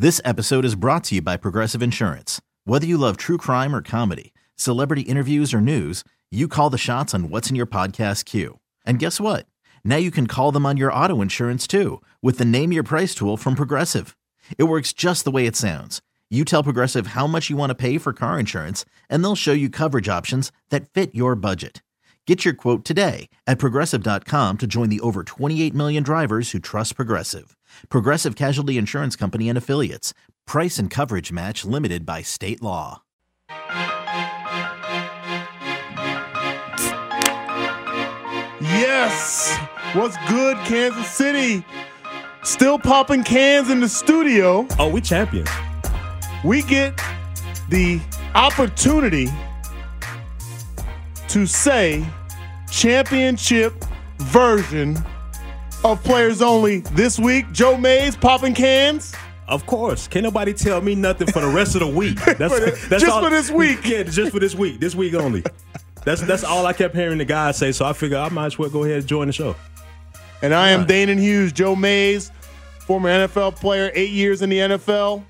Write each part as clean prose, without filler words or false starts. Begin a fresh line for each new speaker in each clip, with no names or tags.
This episode is brought to you by Progressive Insurance. Whether you love true crime or comedy, celebrity interviews or news, you call the shots on what's in your podcast queue. And guess what? Now you can call them on your auto insurance too with the Name Your Price tool from Progressive. It works just the way it sounds. You tell Progressive how much you want to pay for car insurance, and they'll show you coverage options that fit your budget. Get your quote today at Progressive.com to join the over 28 million drivers who trust Progressive. Progressive Casualty Insurance Company and Affiliates. Price and coverage match limited by state law.
Yes! What's good, Kansas City? Still popping cans in the studio.
Oh, we champions.
We get the opportunity to say championship version of Players Only this week. Joe Mays popping cans.
Of course. Can't nobody tell me nothing for the rest of the week. That's
just
all,
for this week.
Yeah, just for this week. This week only. That's all I kept hearing the guys say, so I figured I might as well go ahead and join the show.
And I am Danon Hughes. Joe Mays, former NFL player, 8 years in the NFL.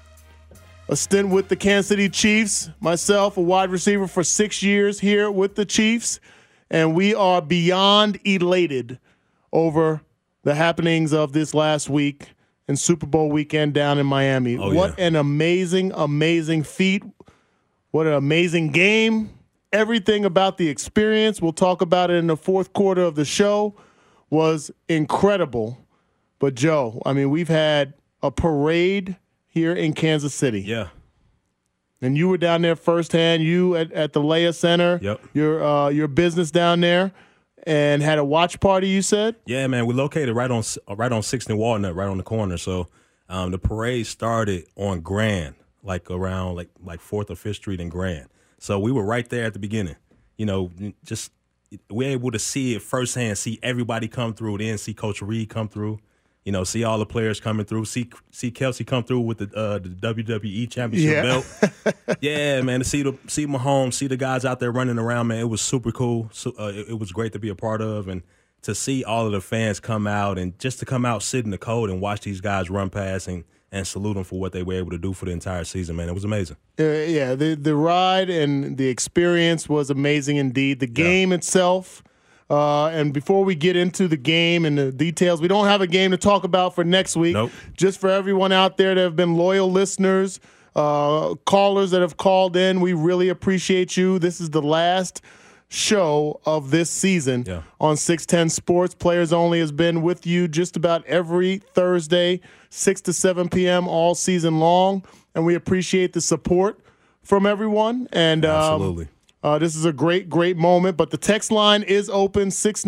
A stint with the Kansas City Chiefs. Myself, a wide receiver for 6 years here with the Chiefs. And we are beyond elated over the happenings of this last week and Super Bowl weekend down in Miami. What an amazing, amazing feat. What an amazing game. Everything about the experience, we'll talk about it in the fourth quarter of the show, was incredible. But, Joe, I mean, we've had a parade here in Kansas City.
Yeah.
And you were down there firsthand. You at the Leia Center.
Yep.
Your business down there, and had a watch party, you said?
Yeah, man. We're located right on 6th and Walnut, right on the corner. So the parade started on Grand, like around like 4th or 5th Street in Grand. So we were right there at the beginning. You know, just we're able to see it firsthand, see everybody come through, then see Coach Reed come through. You know, see all the players coming through. See Kelsey come through with the WWE Championship belt. Yeah, man. To see Mahomes, see the guys out there running around, man. It was super cool. So, it was great to be a part of, and to see all of the fans come out, and just to come out, sit in the cold, and watch these guys run past and salute them for what they were able to do for the entire season, man. It was amazing.
Yeah, the ride and the experience was amazing indeed. The game itself. And before we get into the game and the details, we don't have a game to talk about for next week.
Nope.
Just for everyone out there that have been loyal listeners, callers that have called in, we really appreciate you. This is the last show of this season on 610 Sports. Players Only has been with you just about every Thursday, 6 to 7 p.m. all season long, and we appreciate the support from everyone. And
absolutely.
This is a great, great moment, but the text line is open,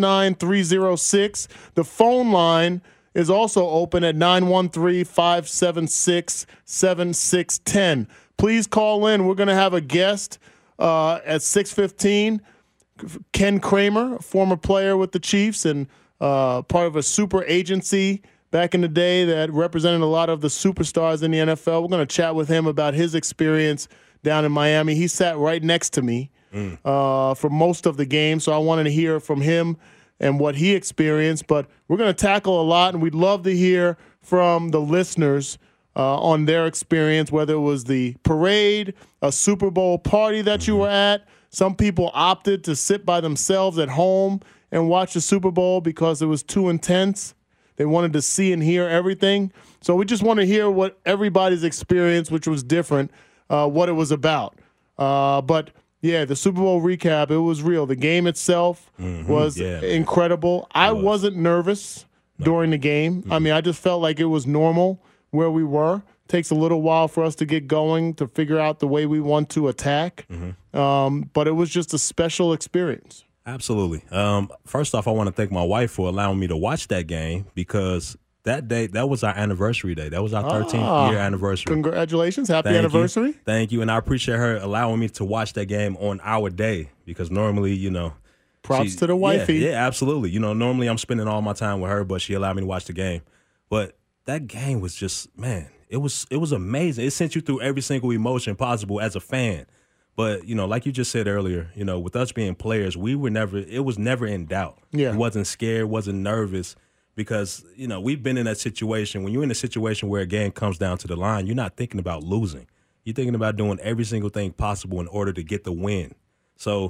69306. The phone line is also open at 913-576-7610. Please call in. We're going to have a guest at 6:15. Ken Kramer, a former player with the Chiefs and part of a super agency back in the day that represented a lot of the superstars in the NFL. We're going to chat with him about his experience down in Miami. He sat right next to me for most of the game, so I wanted to hear from him and what he experienced. But we're going to tackle a lot, and we'd love to hear from the listeners on their experience, whether it was the parade, a Super Bowl party that you were at. Some people opted to sit by themselves at home and watch the Super Bowl because it was too intense. They wanted to see and hear everything. So we just want to hear what everybody's experience, which was different, what it was about. But yeah, the Super Bowl recap, it was real. The game itself was incredible. I wasn't nervous during the game. I mean, I just felt like it was normal where we were. Takes a little while for us to get going, to figure out the way we want to attack. But it was just a special experience.
Absolutely. First off, I want to thank my wife for allowing me to watch that game, because that day, that was our anniversary day. That was our 13th year anniversary.
Congratulations. Happy anniversary.
Thank you. And I appreciate her allowing me to watch that game on our day, because normally, you know.
Props to the wifey.
Yeah, absolutely. You know, normally I'm spending all my time with her, but she allowed me to watch the game. But that game was just, man, it was amazing. It sent you through every single emotion possible as a fan. But, you know, like you just said earlier, you know, with us being players, it was never in doubt.
Yeah.
We wasn't scared, wasn't nervous, because, we've been in that situation. When you're in a situation where a game comes down to the line, you're not thinking about losing. You're thinking about doing every single thing possible in order to get the win. So,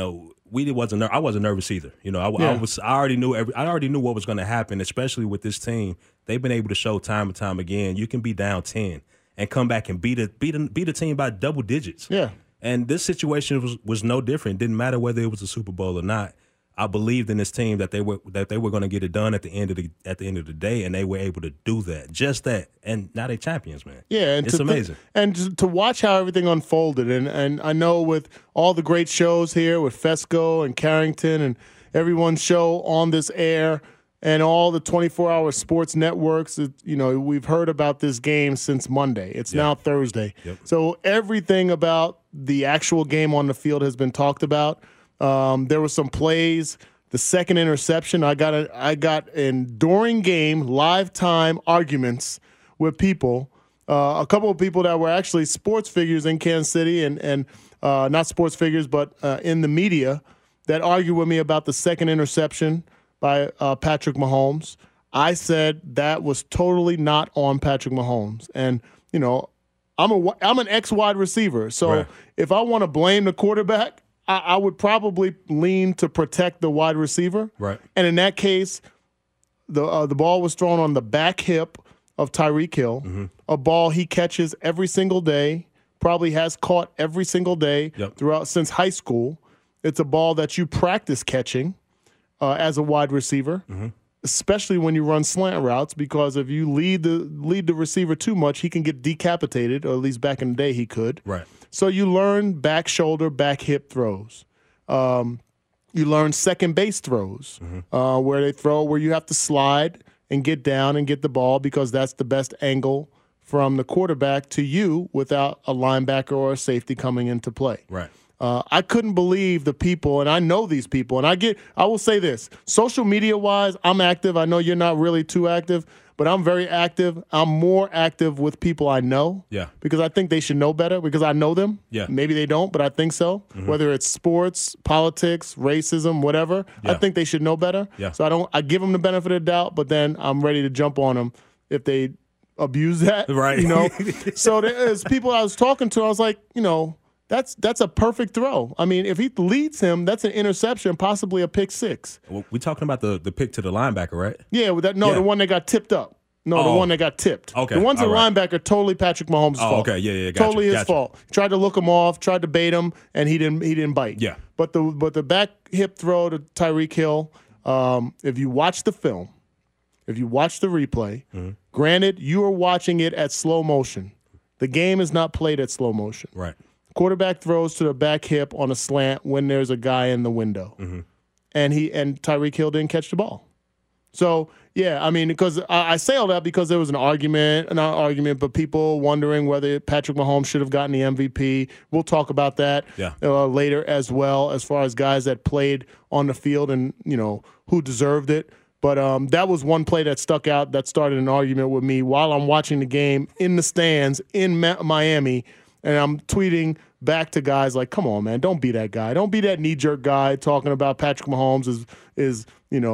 I wasn't nervous either. I already knew what was going to happen, especially with this team. They've been able to show time and time again, you can be down 10 and come back and beat a team by double digits.
Yeah.
And this situation was no different. It didn't matter whether it was a Super Bowl or not. I believed in this team that they were going to get it done at the end of the day, and they were able to do that, just that, and now they're champions, man.
Yeah, and
it's amazing.
And to watch how everything unfolded, and I know with all the great shows here with Fesco and Carrington and everyone's show on this air, and all the 24-hour sports networks, we've heard about this game since Monday. It's now Thursday, so everything about the actual game on the field has been talked about. There were some plays. The second interception, I got in during game live time arguments with people. A couple of people that were actually sports figures in Kansas City and not sports figures, but in the media that argued with me about the second interception by Patrick Mahomes. I said that was totally not on Patrick Mahomes, and I'm an ex-wide receiver, so if I want to blame the quarterback, I would probably lean to protect the wide receiver.
Right.
And in that case, the ball was thrown on the back hip of Tyreek Hill, a ball he catches every single day, probably has caught every single day throughout since high school. It's a ball that you practice catching as a wide receiver, especially when you run slant routes, because if you lead the receiver too much, he can get decapitated, or at least back in the day he could.
Right.
So you learn back shoulder, back hip throws. You learn second base throws, where you have to slide and get down and get the ball, because that's the best angle from the quarterback to you without a linebacker or a safety coming into play.
Right.
I couldn't believe the people, and I know these people, and I will say this, social media-wise, I'm active. I know you're not really too active, but I'm very active. I'm more active with people I know.
Yeah.
Because I think they should know better, because I know them.
Yeah.
Maybe they don't, but I think so. Whether it's sports, politics, racism, whatever, I think they should know better.
Yeah.
So I give them the benefit of the doubt, but then I'm ready to jump on them if they abuse that.
Right.
So there's people I was talking to, I was like, that's a perfect throw. I mean, if he leads him, that's an interception, possibly a pick six.
Well, we're talking about the pick to the linebacker, right?
Yeah, the one that got tipped up. No, the one that got tipped.
Okay.
The one's a
right.
linebacker, totally Patrick Mahomes' fault.
Okay, yeah, gotcha,
totally his fault. Tried to look him off, tried to bait him, and he didn't bite.
Yeah.
But the back hip throw to Tyreek Hill, if you watch the film, if you watch the replay, granted, you are watching it at slow motion. The game is not played at slow motion.
Right.
Quarterback throws to the back hip on a slant when there's a guy in the window, and Tyreek Hill didn't catch the ball. So yeah, I mean, because I say all that because there was not an argument, but people wondering whether Patrick Mahomes should have gotten the MVP. We'll talk about that later as well, as far as guys that played on the field and who deserved it. But that was one play that stuck out that started an argument with me while I'm watching the game in the stands in Miami. And I'm tweeting back to guys like, come on, man, don't be that guy. Don't be that knee-jerk guy talking about Patrick Mahomes is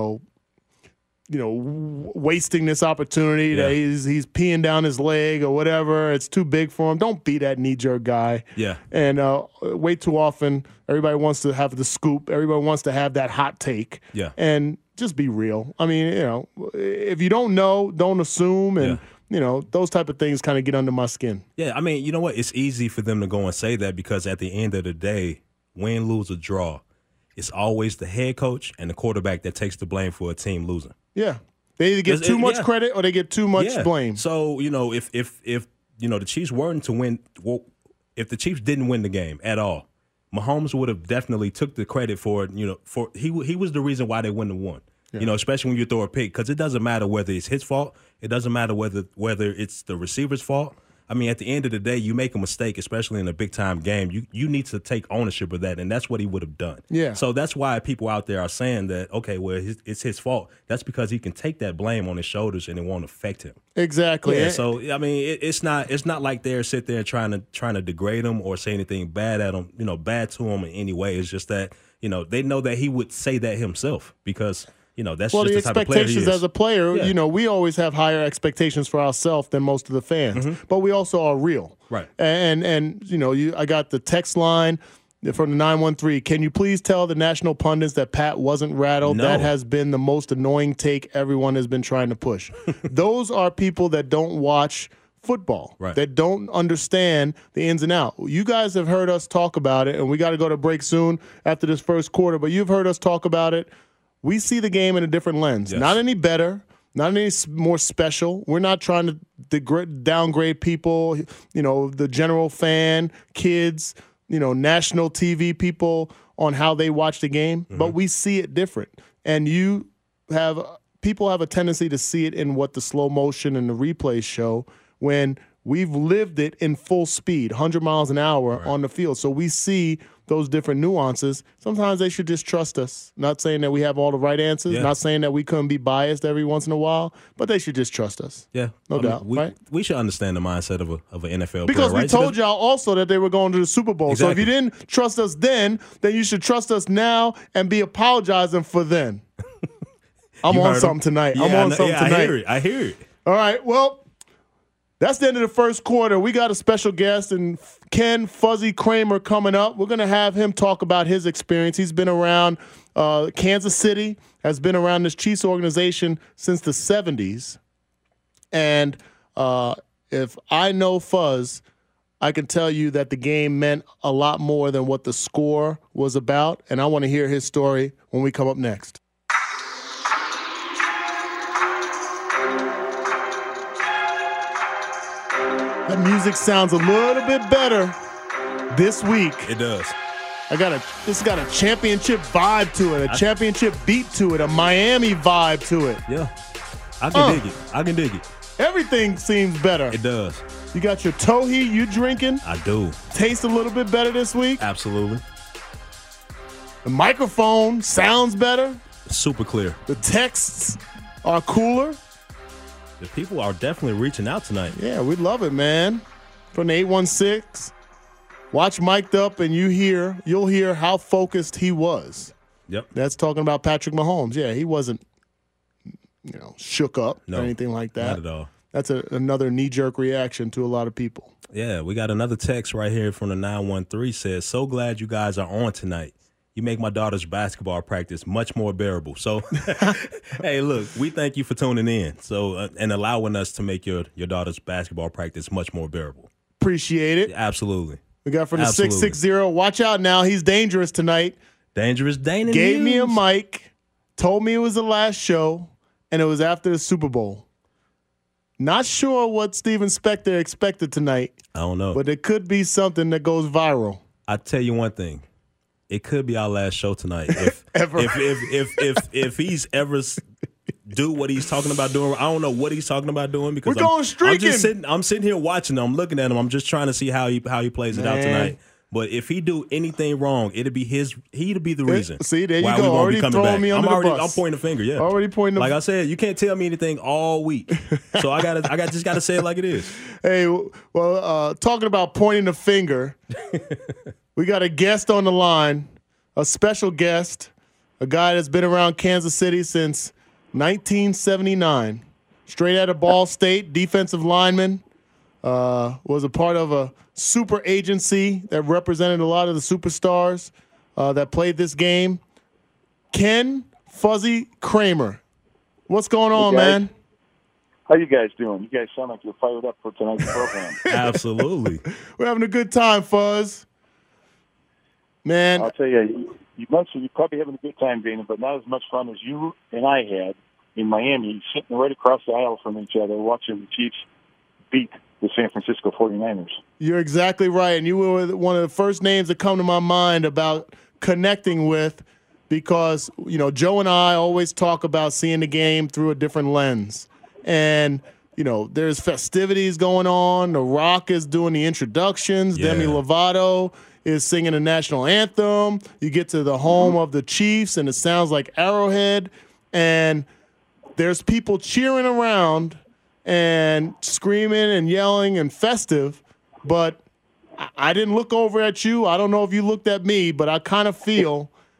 wasting this opportunity, that he's peeing down his leg or whatever. It's too big for him. Don't be that knee-jerk guy.
Yeah.
And way too often, everybody wants to have the scoop. Everybody wants to have that hot take.
Yeah.
And just be real. I mean, if you don't know, don't assume. And those type of things kind of get under my skin.
Yeah, I mean, you know what? It's easy for them to go and say that because at the end of the day, win, lose, or draw, it's always the head coach and the quarterback that takes the blame for a team losing.
Yeah. They either get too much credit or they get too much blame.
So, if the Chiefs weren't to win, if the Chiefs didn't win the game at all, Mahomes would have definitely took the credit for it, he was the reason why they wouldn't have won. Yeah. Especially when you throw a pick, because it doesn't matter whether it's his fault. It doesn't matter whether it's the receiver's fault. I mean, at the end of the day, you make a mistake, especially in a big-time game, you need to take ownership of that, and that's what he would have done.
Yeah.
So that's why people out there are saying that, okay, well, it's his fault. That's because he can take that blame on his shoulders, and it won't affect him.
Exactly.
Yeah, so, I mean, it's not like they're sit there trying to degrade him or say anything bad at him, bad to him in any way. It's just that, they know that he would say that himself because – that's
well,
just
the
the type of player he
expectations
is.
as a player,
Yeah.
we always have higher expectations for ourselves than most of the fans, but we also are real.
Right.
And I got the text line from the 913. Can you please tell the national pundits that Pat wasn't rattled?
No.
That has been the most annoying take everyone has been trying to push. Those are people that don't watch football,
Right.
that don't understand the ins and outs. You guys have heard us talk about it, and we got to go to break soon after this first quarter, but you've heard us talk about it. We see the game in a different lens.
Yes.
Not any better, not any more special. We're not trying to downgrade people, the general fan, kids, national TV people on how they watch the game, but we see it different. And people have a tendency to see it in what the slow motion and the replays show when we've lived it in full speed, 100 miles an hour on the field. So we see those different nuances. Sometimes they should just trust us. Not saying that we have all the right answers, not saying that we couldn't be biased every once in a while, but they should just trust us.
Yeah.
No doubt, right?
We should understand the mindset of an NFL
Because
player, right?
we told y'all also that they were going to the Super Bowl.
Exactly.
So if you didn't trust us then you should trust us now and be apologizing for then. I'm on something tonight.
Yeah,
I'm on something tonight.
I hear it.
All right, well, that's the end of the first quarter. We got a special guest, and Ken Fuzzy Kramer coming up. We're going to have him talk about his experience. He's been around Kansas City, has been around this Chiefs organization since the 70s. And if I know Fuzz, I can tell you that the game meant a lot more than what the score was about. And I want to hear his story when we come up next. That music sounds a little bit better this week.
It does.
It's got a championship vibe to it, a championship beat to it, a Miami vibe to it.
Yeah. I can dig it.
Everything seems better.
It does.
You got your Tohi you drinking.
I do.
Taste a little bit better this week.
Absolutely.
The microphone sounds better.
Super clear.
The texts are cooler.
The people are definitely reaching out tonight.
Yeah, we love it, man. From the 816, watch Mic'd Up and you'll hear how focused he was.
Yep.
That's talking about Patrick Mahomes. Yeah, he wasn't, shook up or
No,
anything like that.
Not at all.
That's another knee-jerk reaction to a lot of people.
Yeah, we got another text right here from the 913 says, so glad you guys are on tonight. You make my daughter's basketball practice much more bearable. So, hey, look, we thank you for tuning in and allowing us to make your daughter's basketball practice much more bearable.
Appreciate it.
Absolutely.
We got from the 660. Watch out now. He's dangerous tonight.
Dangerous Dana
Gave me a
News.
mic, told me it was the last show, and it was after the Super Bowl. Not sure what Steven Spector expected tonight.
I don't know.
But it could be something that goes viral.
I tell you one thing. It could be our last show tonight. If
Ever.
if he's ever do what he's talking about doing, I don't know what he's talking about doing because
We're going streaking.
I'm sitting here watching him. I'm looking at him. I'm just trying to see how he plays it out tonight. But if he do anything wrong, he'd be the reason.
See, there you
why
go.
we won't
Already
be coming
throwing
back.
me under the bus.
I'm pointing the finger. Yeah,
Already pointing the
Like I said, you can't tell me anything all week. So I just gotta say it like it is.
Hey, well, talking about pointing the finger, we got a guest on the line, a special guest, a guy that's been around Kansas City since 1979. Straight out of Ball State, defensive lineman, was a part of a super agency that represented a lot of the superstars that played this game. Ken Fuzzy Kramer. What's going on, man?
How you guys doing? You guys sound like you're fired up for tonight's program.
Absolutely.
We're having a good time, Fuzz. Man,
I'll tell you, you're probably having a good time, Dana, but not as much fun as you and I had in Miami, sitting right across the aisle from each other, watching the Chiefs beat the San Francisco 49ers.
you're exactly right. And you were one of the first names that come to my mind about connecting with because, Joe and I always talk about seeing the game through a different lens. And, there's festivities going on. The Rock is doing the introductions.
Yeah.
Demi Lovato is singing the national anthem. You get to the home of the Chiefs, and it sounds like Arrowhead. And there's people cheering around and screaming and yelling and festive, but I didn't look over at you. I don't know if you looked at me, but I kind of feel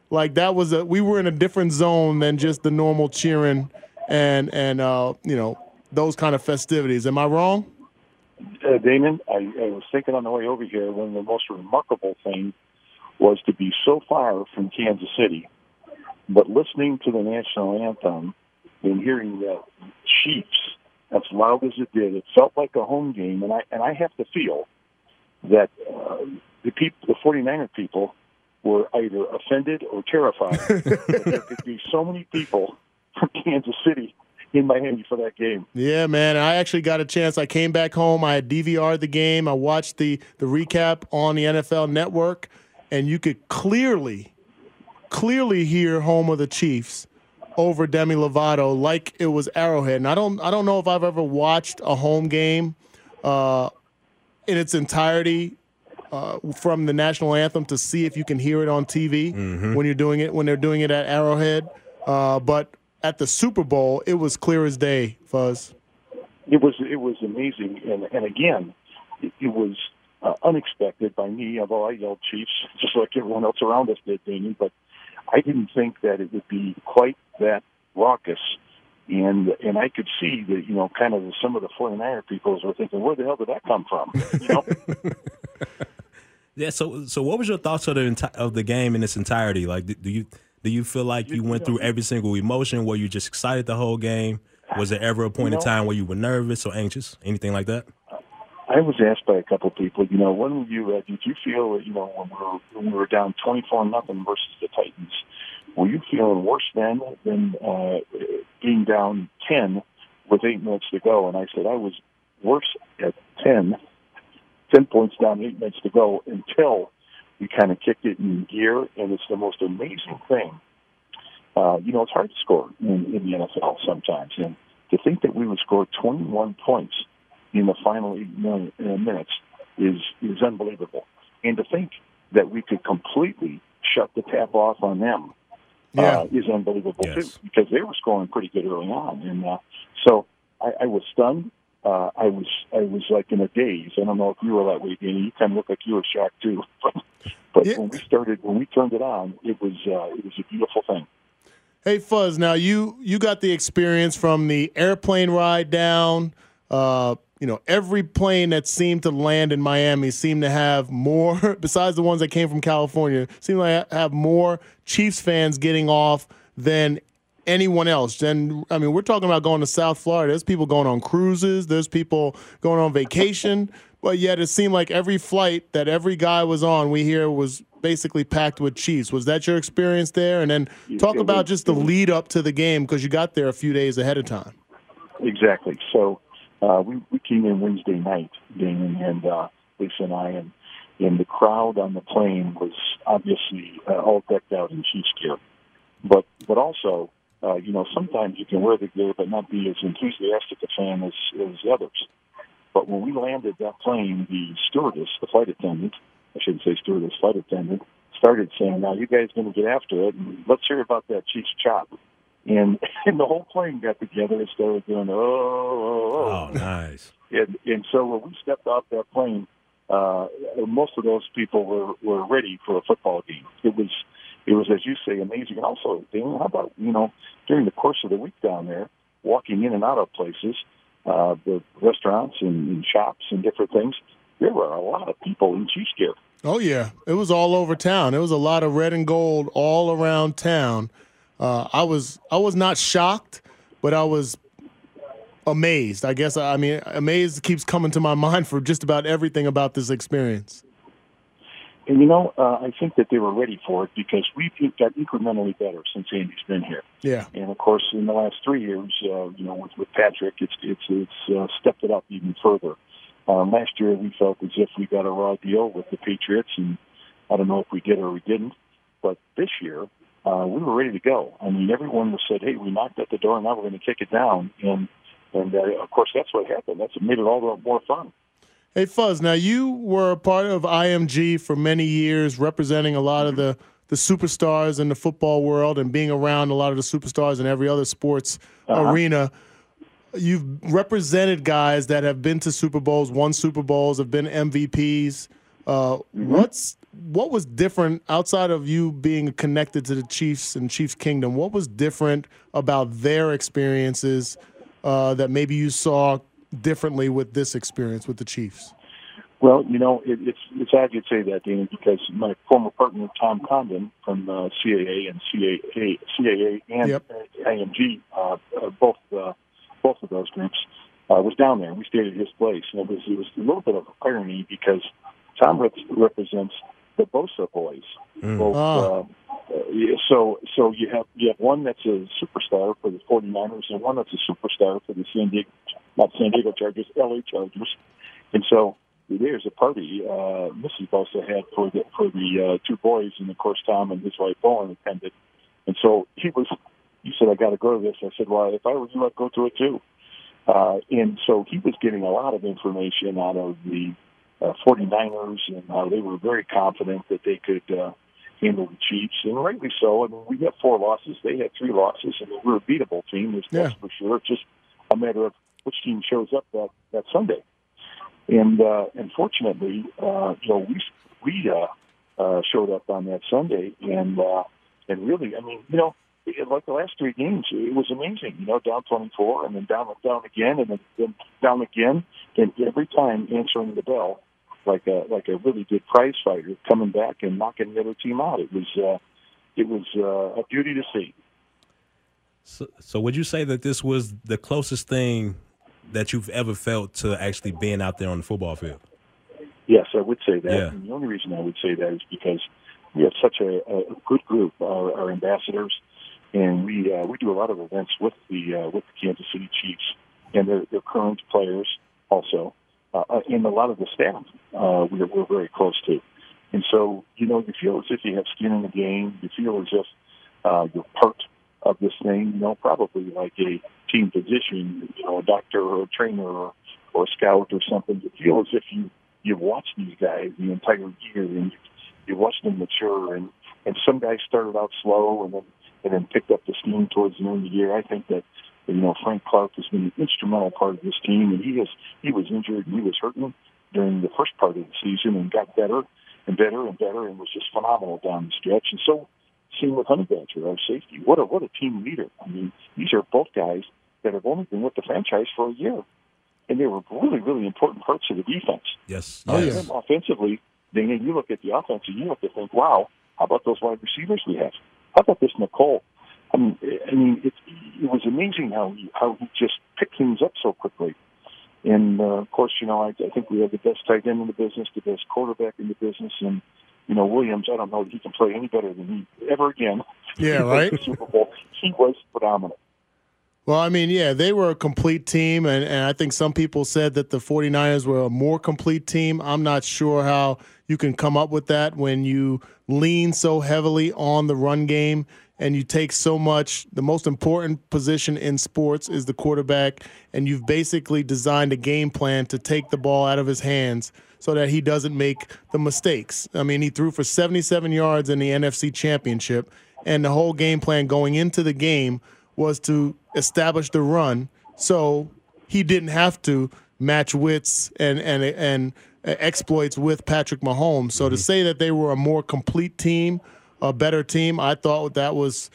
like that was we were in a different zone than just the normal cheering and those kind of festivities. Am I wrong?
Damon, I was thinking on the way over here, one of the most remarkable things was to be so far from Kansas City, but listening to the national anthem and hearing the Chiefs as loud as it did, it felt like a home game. And I have to feel that the 49er people were either offended or terrified that there could be so many people from Kansas City in Miami for that game.
Yeah, man. I actually got a chance. I came back home. I had DVR'd the game. I watched the recap on the NFL Network, and you could clearly hear home of the Chiefs over Demi Lovato like it was Arrowhead. And I don't know if I've ever watched a home game in its entirety from the national anthem to see if you can hear it on TV when they're doing it at Arrowhead. But at the Super Bowl, it was clear as day, Fuzz.
It was amazing, and again, it was unexpected by me. Although I yelled Chiefs just like everyone else around us did, Damien, but I didn't think that it would be quite that raucous. And I could see that kind of some of the 49er people were thinking, where the hell did that come from?
Yeah. So what was your thoughts of the game in its entirety? Like, do you feel like you went through every single emotion? Were you just excited the whole game? Was there ever a point in time where you were nervous or anxious? Anything like that?
I was asked by a couple of people, when did you feel, when we were down 24-0 versus the Titans, were you feeling worse then than being down 10 with 8 minutes to go? And I said I was worse at 10 points down, 8 minutes to go until we kind of kicked it in gear, and it's the most amazing thing. It's hard to score in the NFL sometimes, and to think that we would score 21 points in the final 8 minutes is unbelievable. And to think that we could completely shut the tap off on them is unbelievable too, because they were scoring pretty good early on. And so I was stunned. I was like in a daze. I don't know if you were that way, Danny. You kind of looked like you were shocked too. But when we turned it on, it was a beautiful thing.
Hey, Fuzz, now you got the experience from the airplane ride down. Every plane that seemed to land in Miami seemed to have more, besides the ones that came from California, seemed to have more Chiefs fans getting off than anyone else. And, we're talking about going to South Florida. There's people going on cruises. There's people going on vacation. But yet it seemed like every flight that every guy was on, we hear was basically packed with Chiefs. Was that your experience there? And then talk about just the lead up to the game, because you got there a few days ahead of time.
Exactly. So we came in Wednesday night, Damon and Lisa and I, and the crowd on the plane was obviously all decked out in Chiefs gear. But also, sometimes you can wear the gear but not be as enthusiastic a fan as others. But when we landed that plane, the stewardess, the flight attendant, I shouldn't say stewardess, flight attendant, started saying, now you guys going to get after it, and let's hear about that Chiefs chop. And the whole plane got together and started doing, oh.
Oh, nice.
And so when we stepped off that plane, most of those people were ready for a football game. It was, as you say, amazing. And also, Dan, how about, during the course of the week down there, walking in and out of places, the restaurants and shops and different things, there were a lot of people in Chiefs gear.
Oh, yeah. It was all over town. It was a lot of red and gold all around town. I was not shocked, but I was amazed. I guess, amazed keeps coming to my mind for just about everything about this experience.
And, I think that they were ready for it because we've got incrementally better since Andy's been here.
Yeah.
And, of course, in the last 3 years, with Patrick, it's stepped it up even further. Last year, we felt as if we got a raw deal with the Patriots, and I don't know if we did or we didn't. But this year, we were ready to go. Everyone said, hey, we knocked at the door, now we're going to kick it down. And of course, that's what happened. That's made it all the more fun.
Hey, Fuzz, now you were a part of IMG for many years, representing a lot of the superstars in the football world and being around a lot of the superstars in every other sports arena. You've represented guys that have been to Super Bowls, won Super Bowls, have been MVPs. What's what was different outside of you being connected to the Chiefs and Chiefs Kingdom? What was different about their experiences that maybe you saw differently with this experience with the Chiefs?
Well, it's odd you'd say that, Danny, because my former partner Tom Condon from CAA and IMG, both of those groups, was down there. We stayed at his place, and it was a little bit of irony because Tom represents the Bosa boys. So you have one that's a superstar for the 49ers and one that's a superstar for the LA Chargers. And so there's a party Mrs. Bosa had for the two boys, and of course Tom and his wife Owen attended. And so he said, I got to go to this. I said, well, if I were you, I'd go to it too. And so he was getting a lot of information out of the 49ers, and they were very confident that they could handle the Chiefs, and rightly so. I mean, we had 4 losses. They had 3 losses. I mean, we're a beatable team, that's for sure. It's just a matter of which team shows up that Sunday. And fortunately, we showed up on that Sunday, and really, I mean, like the last 3 games, it was amazing. Down 24, and then down again, and then down again, and every time answering the bell like a really good prize fighter, coming back and knocking the other team out. It was a beauty to see.
So would you say that this was the closest thing that you've ever felt to actually being out there on the football field?
Yes, I would say that.
Yeah.
And the only reason I would say that is because we have such a good group, our ambassadors, and we do a lot of events with the Kansas City Chiefs and their current players also, and a lot of the staff we're very close to. And so, you feel as if you have skin in the game. You feel as if you're part of this thing, probably like a team physician, a doctor or a trainer or a scout or something. You feel as if you've watched these guys the entire year, and you watched them mature. And some guys started out slow and then picked up the steam towards the end of the year. I think that Frank Clark has been an instrumental part of this team, and he was injured and he was hurting during the first part of the season and got better and better and better and was just phenomenal down the stretch. And so, same with Honey Badger, our safety. What a team leader! I mean, these are both guys that have only been with the franchise for a year, and they were really, really important parts of the defense.
Yes.
And then offensively, then you look at the offense and you have to think, wow, how about those wide receivers we have? How about this Nicole? I mean, it was amazing how he just picked things up so quickly. And, of course, I think we have the best tight end in the business, the best quarterback in the business. And, Williams, I don't know that he can play any better than he ever again.
Yeah, right?
The Super Bowl. He was phenomenal.
Well, I mean, yeah, they were a complete team, and I think some people said that the 49ers were a more complete team. I'm not sure how you can come up with that when you lean so heavily on the run game and you take so much. The most important position in sports is the quarterback, and you've basically designed a game plan to take the ball out of his hands so that he doesn't make the mistakes. I mean, he threw for 77 yards in the NFC Championship, and the whole game plan going into the game was to establish the run so he didn't have to match wits and exploits with Patrick Mahomes. So to say that they were a more complete team, a better team, I thought that was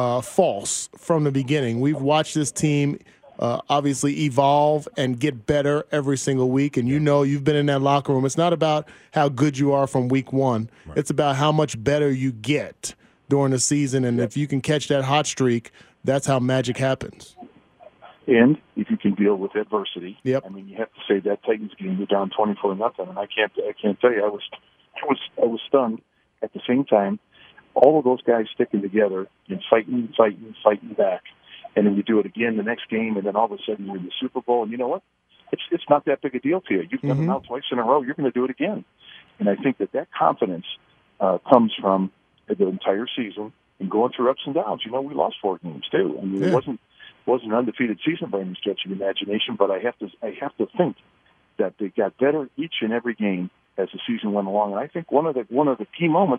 false from the beginning. We've watched this team obviously evolve and get better every single week, and you've been in that locker room. It's not about how good you are from week one. Right. It's about how much better you get during the season, and if you can catch that hot streak, that's how magic happens.
And if you can deal with adversity,
yep.
I mean, you have to say that Titans game, you're down 24-0, and I can't tell you, I was stunned. At the same time, all of those guys sticking together and fighting back, and then you do it again the next game, and then all of a sudden you're in the Super Bowl, and you know what? It's not that big a deal to you. You've done it now twice in a row. You're going to do it again, and I think that confidence comes from the entire season and going through ups and downs. We lost 4 games too. I mean, It wasn't an undefeated season by any stretch of imagination, but I have to think that they got better each and every game as the season went along. And I think one of the key moments,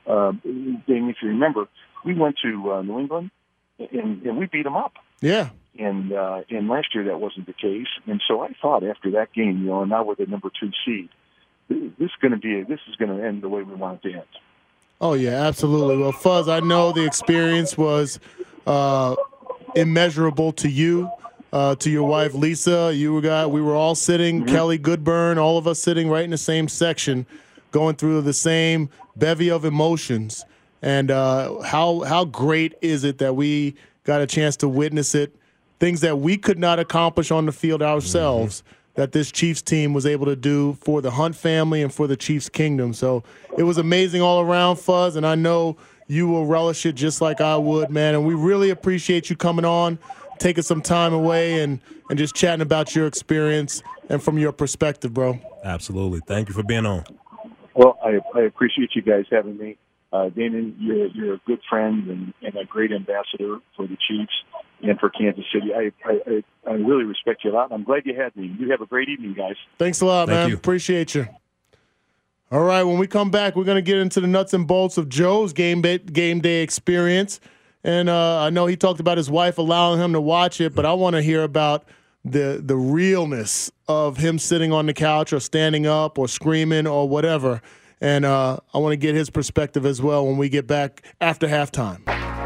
Dave, if you remember, we went to New England and we beat them up.
Yeah.
And last year that wasn't the case. And so I thought after that game, and now we're the number 2 seed, this going to end the way we want it to end.
Oh, yeah, absolutely. Well, Fuzz, I know the experience was immeasurable to you, to your wife, Lisa. We were all sitting, Kelly Goodburn, all of us sitting right in the same section, going through the same bevy of emotions. And how great is it that we got a chance to witness it, things that we could not accomplish on the field ourselves, that this Chiefs team was able to do for the Hunt family and for the Chiefs kingdom. So it was amazing all around, Fuzz, and I know you will relish it just like I would, man. And we really appreciate you coming on, taking some time away and just chatting about your experience and from your perspective, bro.
Absolutely. Thank you for being on.
Well, I appreciate you guys having me. Damon, you're a good friend and a great ambassador for the Chiefs and for Kansas City. I really respect you a lot. I'm glad you had me. You have a great evening, guys.
Thanks a lot,
Thank
man.
you.
Appreciate you. All right, when we come back, we're going to get into the nuts and bolts of Joe's game day experience. And I know he talked about his wife allowing him to watch it, but I want to hear about the realness of him sitting on the couch or standing up or screaming or whatever. And I want to get his perspective as well when we get back after halftime.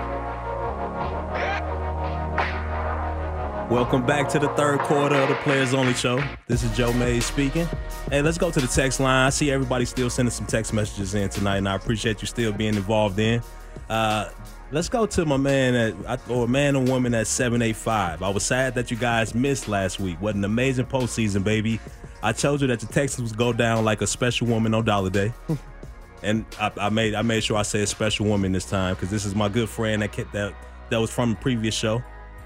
Welcome back to the third quarter of the Players Only Show. This is Joe Mays speaking. Hey, let's go to the text line. I see everybody still sending some text messages in tonight, and I appreciate you still being involved in. Let's go to my man, or man or woman at 785. I was sad that you guys missed last week. What an amazing postseason, baby. I told you that the Texans would go down like a special woman on Dollar Day. And I made sure I said special woman this time because this is my good friend that was from a previous show.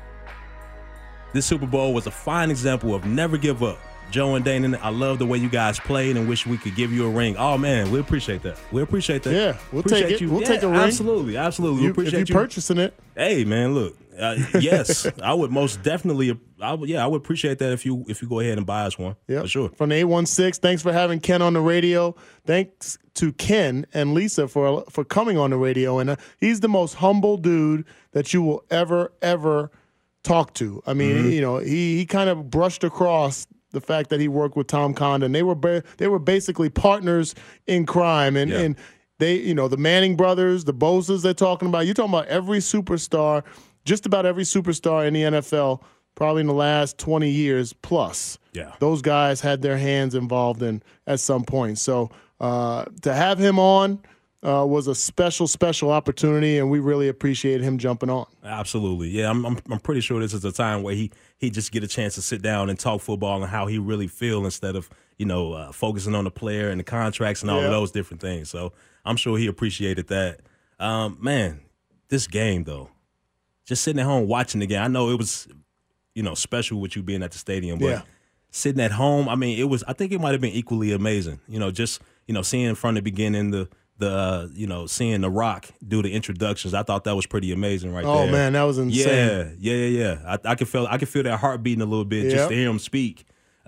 This Super Bowl was a fine example of never give up. Joe and Dana, I love the way you guys played and wish we could give you a ring. Oh, man, we appreciate that.
Yeah, we'll take it. We'll take a ring.
Absolutely. We appreciate
if you're purchasing it.
Hey, man, look. Yes, I would most definitely. I would appreciate that if you go ahead and buy us one. Yeah, for sure.
From the 816, thanks for having Ken on the radio. Thanks to Ken and Lisa for coming on the radio. And he's the most humble dude that you will ever talk to. I mean, he kind of brushed across the fact that he worked with Tom Condon. They were basically partners in crime, and they, the Manning brothers, the Bosas they're talking about. You're talking about every superstar, just about every superstar in the NFL, probably in the last 20 years plus. Yeah, those guys had their hands involved in at some point. So to have him on was a special opportunity, and we really appreciate him jumping on.
Absolutely, yeah. I'm pretty sure this is a time where he just get a chance to sit down and talk football and how he really feel instead of focusing on the player and the contracts and all of those different things. So I'm sure he appreciated that. Man, this game though, just sitting at home watching the game. I know it was special with you being at the stadium, but sitting at home, I mean, I think it might have been equally amazing. Just seeing from the beginning seeing The Rock do the introductions, I thought that was pretty amazing there.
Oh, man, that was insane.
Yeah. I could feel that heart beating a little bit just to hear him speak.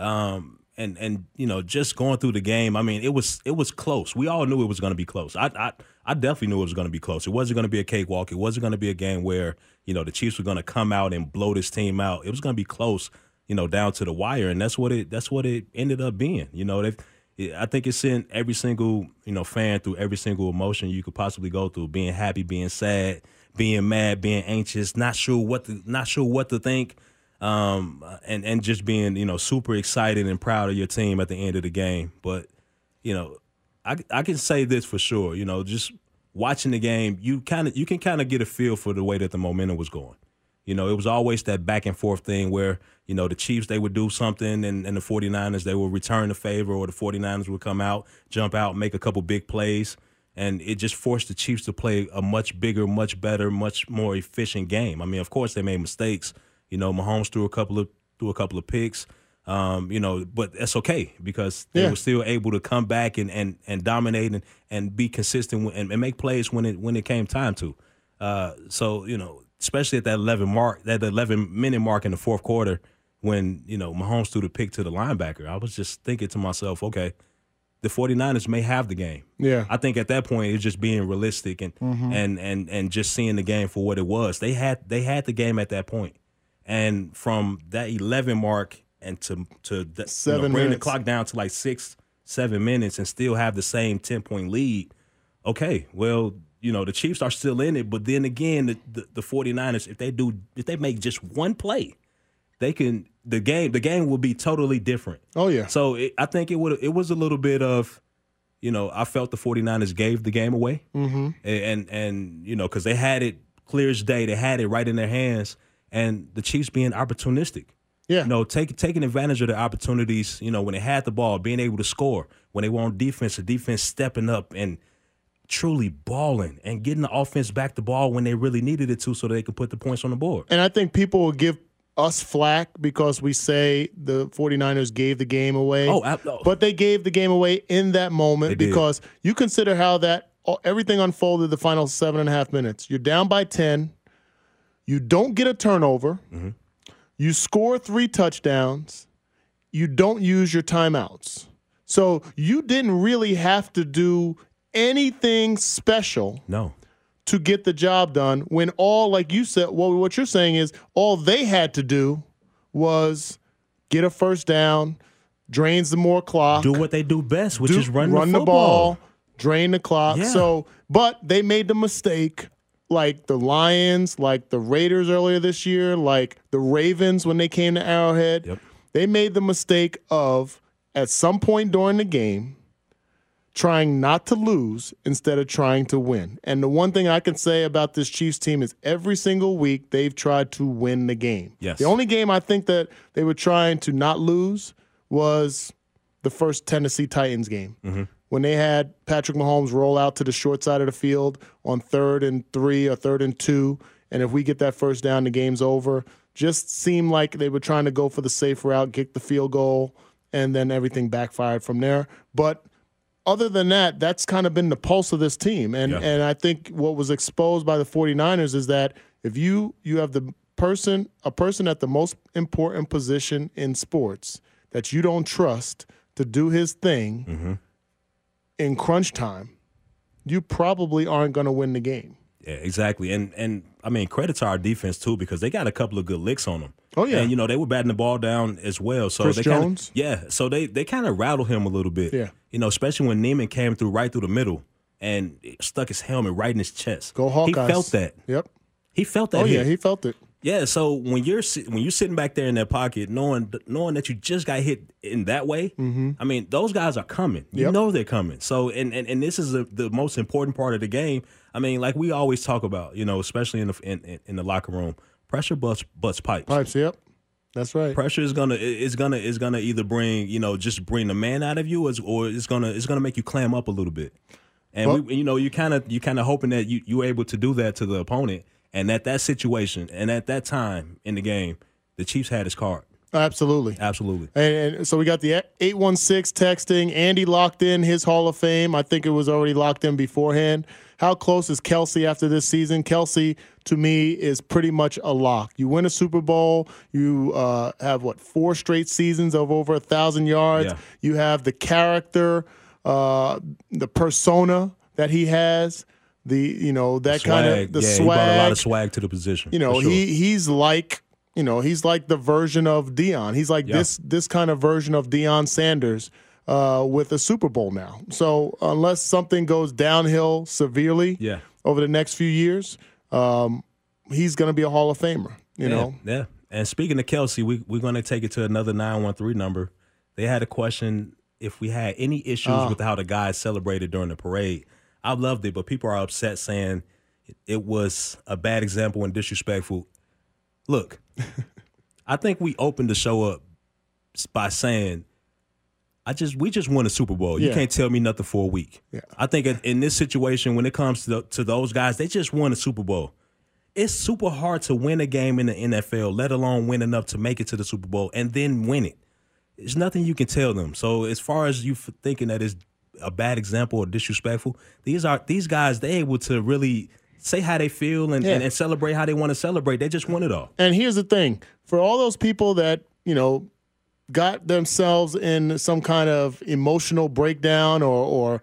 And just going through the game, I mean, it was close. We all knew it was going to be close. I definitely knew it was going to be close. It wasn't going to be a cakewalk. It wasn't going to be a game where, the Chiefs were going to come out and blow this team out. It was going to be close, down to the wire, and that's what it ended up being. I think it sent every single, fan through every single emotion you could possibly go through, being happy, being sad, being mad, being anxious, not sure what to think, and just being, super excited and proud of your team at the end of the game. But, I can say this for sure, just watching the game, you can kind of get a feel for the way that the momentum was going. It was always that back and forth thing where, the Chiefs, they would do something and the 49ers, they would return the favor, or the 49ers would come out, jump out, make a couple big plays. And it just forced the Chiefs to play a much bigger, much better, much more efficient game. I mean, of course, they made mistakes. Mahomes threw a couple of picks, but that's okay because they were still able to come back and dominate and be consistent and make plays when it came time to. Especially at that 11-minute mark in the fourth quarter when, Mahomes threw the pick to the linebacker. I was just thinking to myself, okay, the 49ers may have the game. Yeah. I think at that point it's just being realistic and just seeing the game for what it was. They had the game at that point. And from that 11 mark and to 7 minutes, bringing the clock down to like 6 7 minutes and still have the same 10-point lead, okay, well, the Chiefs are still in it. But then again, the 49ers, if they make just one play, the game will be totally different.
Oh, yeah.
So I think it was a little bit of, I felt the 49ers gave the game away. Mm-hmm. And because they had it clear as day. They had it right in their hands. And the Chiefs being opportunistic.
Yeah.
Taking advantage of the opportunities, when they had the ball, being able to score. When they were on defense, the defense stepping up and truly balling and getting the offense back the ball when they really needed it to so they could put the points on the board.
And I think people will give us flack because we say the 49ers gave the game away. But they gave the game away in that moment because you consider how everything unfolded the final 7.5 minutes. You're down by 10. You don't get a turnover. Mm-hmm. You score 3 touchdowns. You don't use your timeouts. So you didn't really have to do anything special to get the job done when all, like you said, what you're saying is all they had to do was get a first down, drains the more clock.
Do what they do best, which is run
the ball, drain the clock.
Yeah.
So, but they made the mistake like the Lions, like the Raiders earlier this year, like the Ravens when they came to Arrowhead.
Yep.
They made the mistake of, at some point during the game, trying not to lose instead of trying to win. And the one thing I can say about this Chiefs team is every single week they've tried to win the game.
Yes.
The only game I think that they were trying to not lose was the first Tennessee Titans game. Mm-hmm. When they had Patrick Mahomes roll out to the short side of the field on 3rd and 3 or 3rd and 2, and if we get that first down, the game's over. Just seemed like they were trying to go for the safe route, kick the field goal, and then everything backfired from there. But other than that, that's kind of been the pulse of this team. And I think what was exposed by the 49ers is that if you have a person at the most important position in sports that you don't trust to do his thing in crunch time, you probably aren't going to win the game.
Yeah, exactly. And I mean, credit to our defense, too, because they got a couple of good licks on them.
Oh, yeah.
And, they were batting the ball down as well. So
Chris
they
Jones?
So they kind of rattled him a little bit.
Yeah.
Especially when Neiman came right through the middle and stuck his helmet right in his chest.
Go Hawkeyes.
He felt that.
Yep.
He felt that.
Oh, yeah, he felt it.
Yeah, so when you're sitting back there in that pocket, knowing that you just got hit in that way, I mean, those guys are coming. You know they're coming. So, and this is the most important part of the game. I mean, like we always talk about, especially in the locker room, pressure busts pipes.
Pipes, yep, that's right. Pressure
is gonna either bring just bring the man out of you, or it's gonna make you clam up a little bit. And you kind of hoping that you're able to do that to the opponent. And at that situation and at that time in the game, the Chiefs had his card.
Absolutely. And so we got the 816 texting. Andy locked in his Hall of Fame. I think it was already locked in beforehand. How close is Kelce after this season? Kelce, to me, is pretty much a lock. You win a Super Bowl. You have, 4 straight seasons of over 1,000 yards. Yeah. You have the character, the persona that he has. That kind of the swag.
He brought a lot of swag to the position.
Sure. He's like the version of Deion. He's like this kind of version of Deion Sanders with a Super Bowl now. So unless something goes downhill severely over the next few years, he's going to be a Hall of Famer. You know.
Yeah. And speaking of Kelce, we're going to take it to another 913 number. They had a question if we had any issues with how the guys celebrated during the parade. I loved it, but people are upset saying it was a bad example and disrespectful. Look, I think we opened the show up by saying, we just won a Super Bowl. You can't tell me nothing for a week.
Yeah.
I think in this situation, when it comes to those guys, they just won a Super Bowl. It's super hard to win a game in the NFL, let alone win enough to make it to the Super Bowl and then win it. There's nothing you can tell them. So as far as you thinking that it's a bad example or disrespectful, these guys, they're able to really say how they feel and celebrate how they want to celebrate. They just want it all.
And here's the thing. For all those people that, got themselves in some kind of emotional breakdown or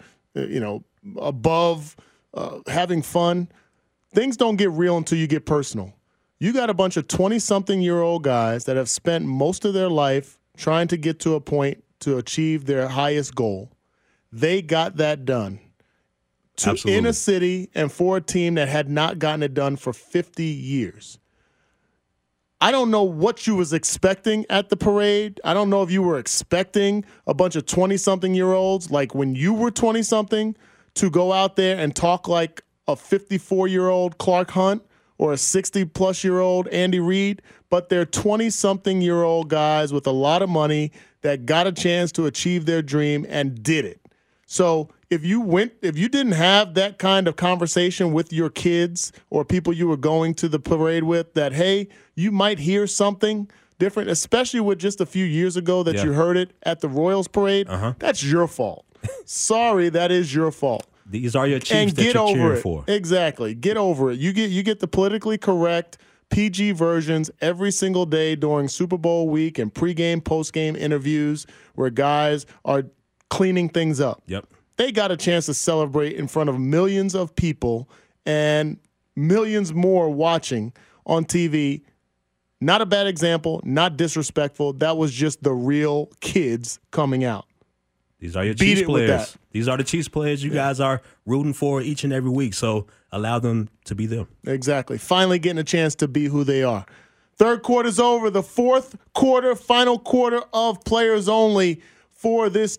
above having fun, things don't get real until you get personal. You got a bunch of 20-something-year-old guys that have spent most of their life trying to get to a point to achieve their highest goal. They got that done in a city and for a team that had not gotten it done for 50 years. I don't know what you was expecting at the parade. I don't know if you were expecting a bunch of 20-something-year-olds, like when you were 20-something, to go out there and talk like a 54-year-old Clark Hunt or a 60-plus-year-old Andy Reid, but they're 20-something-year-old guys with a lot of money that got a chance to achieve their dream and did it. So if you didn't have that kind of conversation with your kids or people you were going to the parade with, that, hey, you might hear something different, especially with just a few years ago that you heard it at the Royals parade, that's your fault. Sorry, that is your fault.
These are your Chiefs that you're cheering for.
Exactly. Get over it. You get the politically correct PG versions every single day during Super Bowl week and pregame, postgame interviews where guys are cleaning things up.
Yep.
They got a chance to celebrate in front of millions of people and millions more watching on TV. Not a bad example, not disrespectful. That was just the real kids coming out.
These are your Chiefs players. These are the Chiefs players you guys are rooting for each and every week, so allow them to be them.
Exactly. Finally getting a chance to be who they are. Third quarter's over. The fourth quarter, final quarter of Players Only for this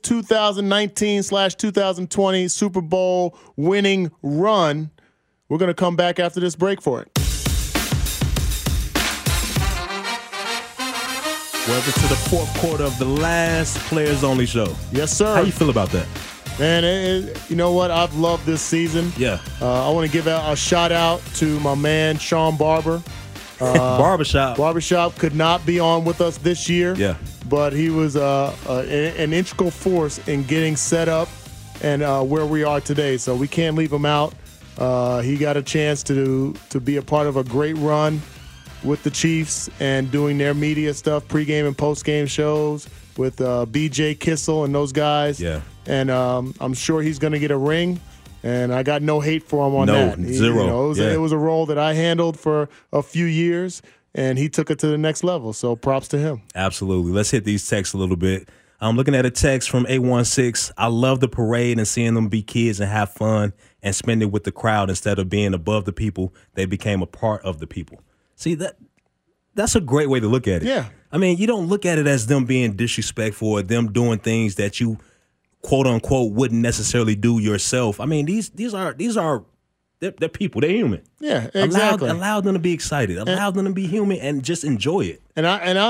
2019/2020 Super Bowl winning run. We're going to come back after this break for it.
Welcome to the fourth quarter of the last Players Only show.
Yes, sir.
How you feel about that?
Man, you know what? I've loved this season.
Yeah.
I want to give a shout out to my man, Sean Barber. Barbershop could not be on with us this year.
Yeah.
But he was an integral force in getting set up and where we are today. So we can't leave him out. He got a chance to be a part of a great run with the Chiefs and doing their media stuff, pregame and postgame shows with BJ Kissel and those guys.
Yeah.
And I'm sure he's going to get a ring. And I got no hate for him on that.
Zero.
It was a role that I handled for a few years, and he took it to the next level. So props to him.
Absolutely. Let's hit these texts a little bit. I'm looking at a text from 816. I love the parade and seeing them be kids and have fun and spend it with the crowd instead of being above the people. They became a part of the people. See, that's a great way to look at it.
Yeah.
I mean, you don't look at it as them being disrespectful or them doing things that you, quote unquote, wouldn't necessarily do yourself. I mean, these are they're people. They're human.
Yeah, exactly.
Allow them to be excited. Allow them to be human and just enjoy it.
And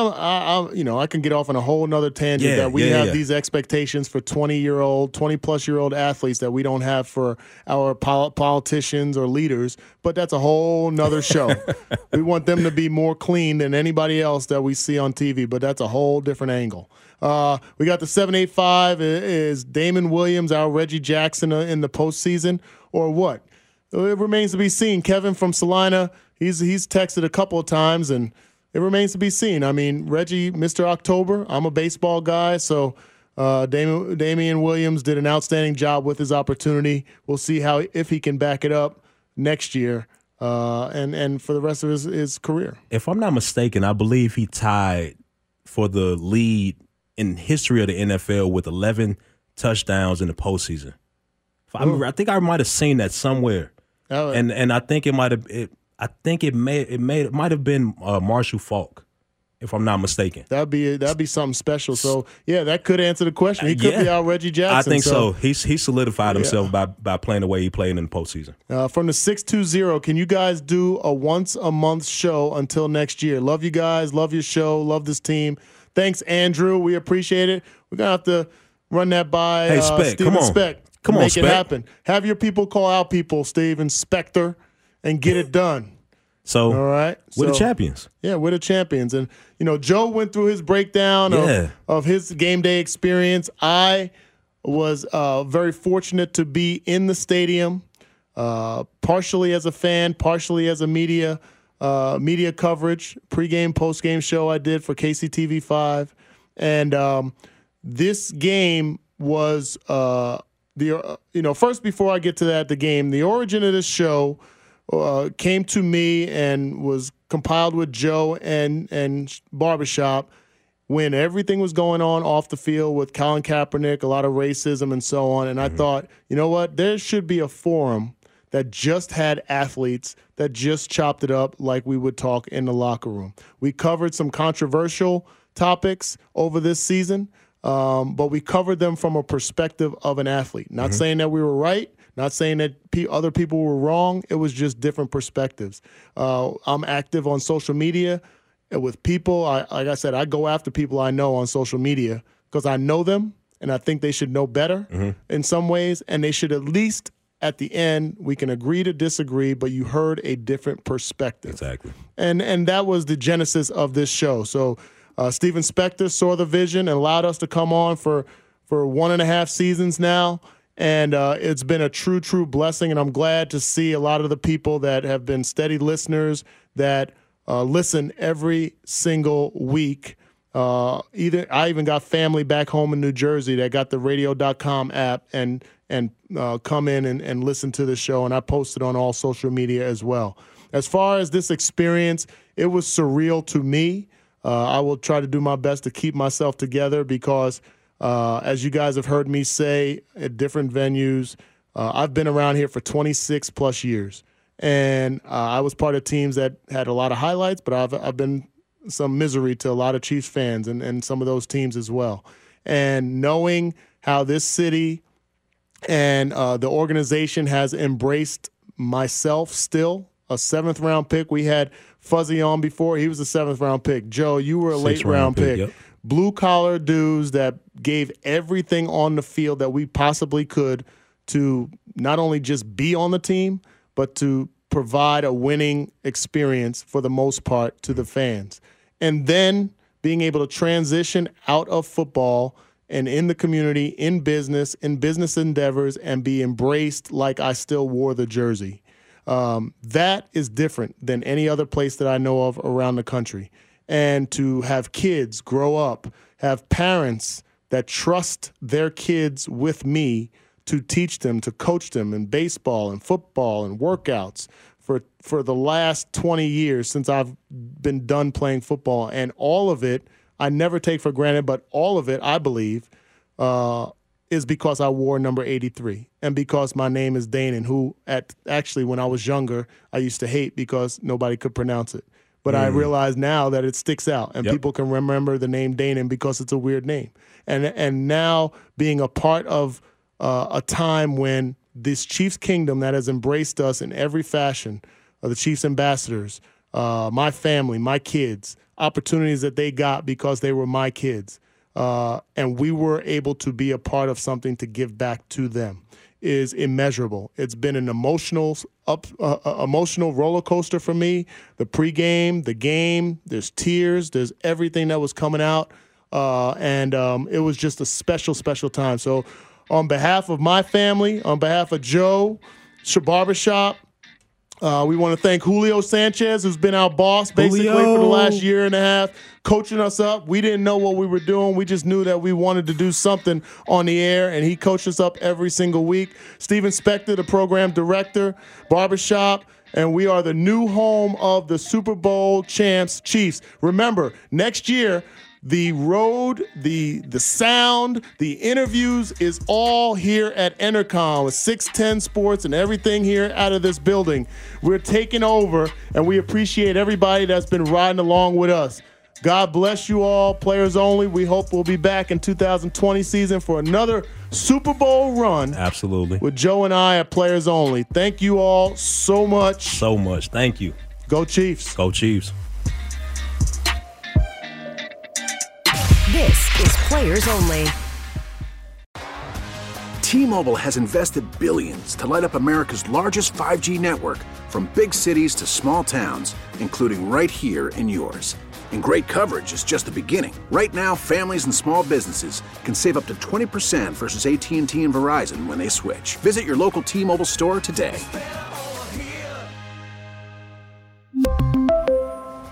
I can get off on a whole nother tangent that we have these expectations for 20-plus-year-old athletes that we don't have for our politicians or leaders. But that's a whole nother show. We want them to be more clean than anybody else that we see on TV. But that's a whole different angle. We got the 785. Is Damon Williams our Reggie Jackson in the postseason or what? It remains to be seen. Kevin from Salina, he's texted a couple of times, and it remains to be seen. I mean, Reggie, Mr. October, I'm a baseball guy, so Damian Williams did an outstanding job with his opportunity. We'll see if he can back it up next year and for the rest of his career.
If I'm not mistaken, I believe he tied for the lead in history of the NFL with 11 touchdowns in the postseason. I think I might have seen that somewhere.
Oh,
and I think it might have been Marshall Faulk, if I'm not mistaken.
That'd be something special. So yeah, that could answer the question. He could be our Reggie Jackson.
I think so. He solidified himself by playing the way he played in the postseason.
From the 620, can you guys do a once a month show until next year? Love you guys. Love your show. Love this team. Thanks, Andrew. We appreciate it. We're gonna have to run that by Steven Speck.
Come on,
make
Speck.
it happen. Have your people call out people, Steve and Spector, and get it done.
So,
all right,
we're the champions.
Yeah, we're the champions. And Joe went through his breakdown of his game day experience. I was very fortunate to be in the stadium, partially as a fan, partially as a media coverage, pregame, postgame show I did for KCTV5, and this game was. First, before I get to that, the game, the origin of this show came to me and was compiled with Joe and Barbershop when everything was going on off the field with Colin Kaepernick, a lot of racism and so on. And I thought, you know what? There should be a forum that just had athletes that just chopped it up like we would talk in the locker room. We covered some controversial topics over this season, but we covered them from a perspective of an athlete. Not saying that we were right, not saying that other people were wrong. It was just different perspectives. I'm active on social media with people. Like I said, I go after people I know on social media because I know them, and I think they should know better in some ways, and they should at least at the end, we can agree to disagree, but you heard a different perspective.
Exactly.
And that was the genesis of this show. So Steven Spector saw the vision and allowed us to come on for 1.5 seasons now. And it's been a true blessing. And I'm glad to see a lot of the people that have been steady listeners that listen every single week. I even got family back home in New Jersey that got the radio.com app and come in and listen to the show, and I posted on all social media as well. As far as this experience, it was surreal to me. I will try to do my best to keep myself together because, as you guys have heard me say at different venues, I've been around here for 26 plus years, and I was part of teams that had a lot of highlights, but I've been some misery to a lot of Chiefs fans and some of those teams as well. And knowing how this city and the organization has embraced myself still, a 7th-round pick. We had Fuzzy on before. He was a 7th-round pick. Joe, you were a late-round pick.
Yep.
Blue-collar dudes that gave everything on the field that we possibly could to not only just be on the team, but to provide a winning experience for the most part to the fans. And then being able to transition out of football and in the community, in business endeavors, and be embraced like I still wore the jersey. That is different than any other place that I know of around the country. And to have kids grow up, have parents that trust their kids with me to teach them, to coach them in baseball and football and workouts for the last 20 years since I've been done playing football. And all of it, I never take for granted, but all of it, I believe, is because I wore number 83 and because my name is Danon, who actually when I was younger, I used to hate because nobody could pronounce it. But I realize now that it sticks out and people can remember the name Danon because it's a weird name. And now being a part of a time when this Chiefs kingdom that has embraced us in every fashion, the Chiefs ambassadors, my family, my kids, opportunities that they got because they were my kids, and we were able to be a part of something to give back to them is immeasurable. It's been an emotional roller coaster for me. The pregame, the game, there's tears, there's everything that was coming out, and it was just a special time. So on behalf of my family, on behalf of Joe, Barbershop, we want to thank Julio Sanchez, who's been our boss basically for the last year and a half, coaching us up. We didn't know what we were doing. We just knew that we wanted to do something on the air, and he coached us up every single week. Steven Spector, the program director, Barbershop, and we are the new home of the Super Bowl champs, Chiefs. Remember, next year, the road, the sound, the interviews is all here at Entercom with 610 Sports and everything here out of this building. We're taking over, and we appreciate everybody that's been riding along with us. God bless you all, Players Only. We hope we'll be back in 2020 season for another Super Bowl run.
Absolutely.
With Joe and I at Players Only. Thank you all so much.
So much. Thank you.
Go Chiefs.
Go Chiefs.
This is Players Only.
T-Mobile has invested billions to light up America's largest 5G network, from big cities to small towns, including right here in yours. And great coverage is just the beginning. Right now, families and small businesses can save up to 20% versus AT&T and Verizon when they switch. Visit your local T-Mobile store today.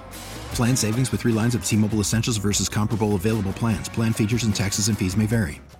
Plan savings with 3 lines of T-Mobile Essentials versus comparable available plans. Plan features and taxes and fees may vary.